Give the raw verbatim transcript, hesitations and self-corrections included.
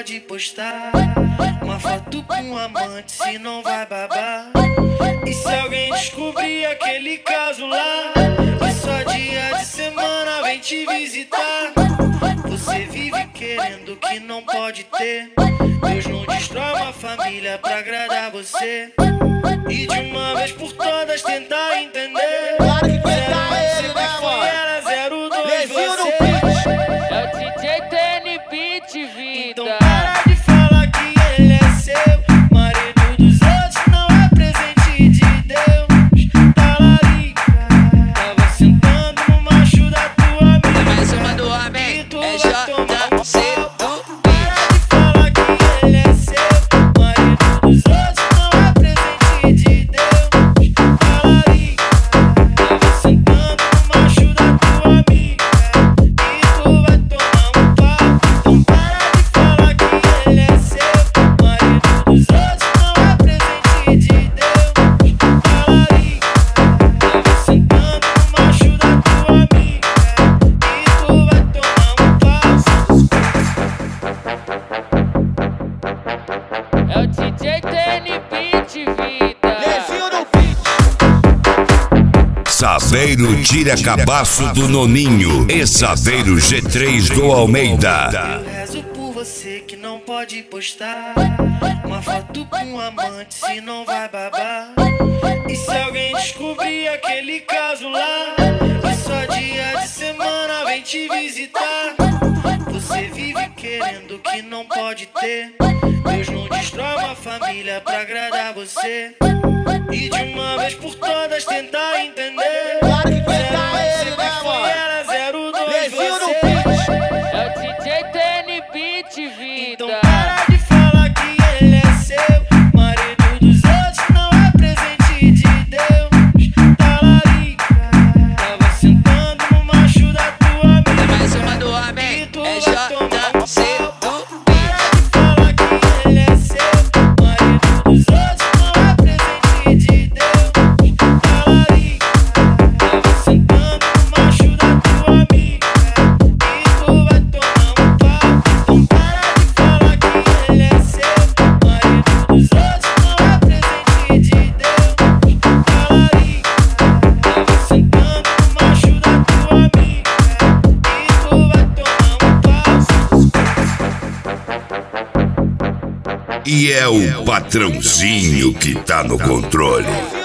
pode postar uma foto com um amante, se não vai babar. E se alguém descobrir aquele caso lá, e só dia de semana vem te visitar. Você vive querendo que não pode ter. Deus não destrói uma família pra agradar você. E de uma vez por todas tentar entender. Claro que tentar ele, né, mano? Era zero dois Lezinho no você. pitch. É o D J T N Beat, vida. Então para de falar que ele é seu. Marido dos outros não é presente de Deus. Talarica, tava sentando no macho da tua amiga. Mais uma do homem, é J C do Para de falar que ele é seu. Marido dos outros não é presente de Deus. Talarica, tava sentando no macho da tua amiga. E tu vai tomar um pau. Então para de falar que ele é seu. Marido dos outros não é presente de Deus. Talarica, tava sentando no macho da tua amiga. E tu vai tomar um pau. É o D J T N Beat, vida. Lezinho no pitch. Saveiro tira cabaço do Noninho e Saveiro G três do Almeida. Eu rezo por você que não pode postar uma foto com um amante, se não vai babar. E se alguém descobrir aquele caso lá, e só dia de semana vem te visitar. Você vive querendo que não pode ter. Deus não destrói uma família pra agradar você. E de uma vez por todas tentar entender. Claro que tentar ele, né, mano? Era zero dois Lezinho no você. pitch. É o D J T N Beat, vida. Então para de falar que ele é seu. Marido dos outros não é presente de Deus. Talarica, tava sentando no macho da tua amiga. mais uma do homem, é J C do Para de falar que ele é seu. Marido dos outros não é presente de Deus. Talarica, tava sentando no macho da tua amiga. E tu vai tomar um pau. Então para de falar que ele é seu. Marido dos outros não é presente de Deus. Talarica, tava sentando no macho da tua amiga. E tu vai tomar um pau. E é o patrãozinho que tá no controle.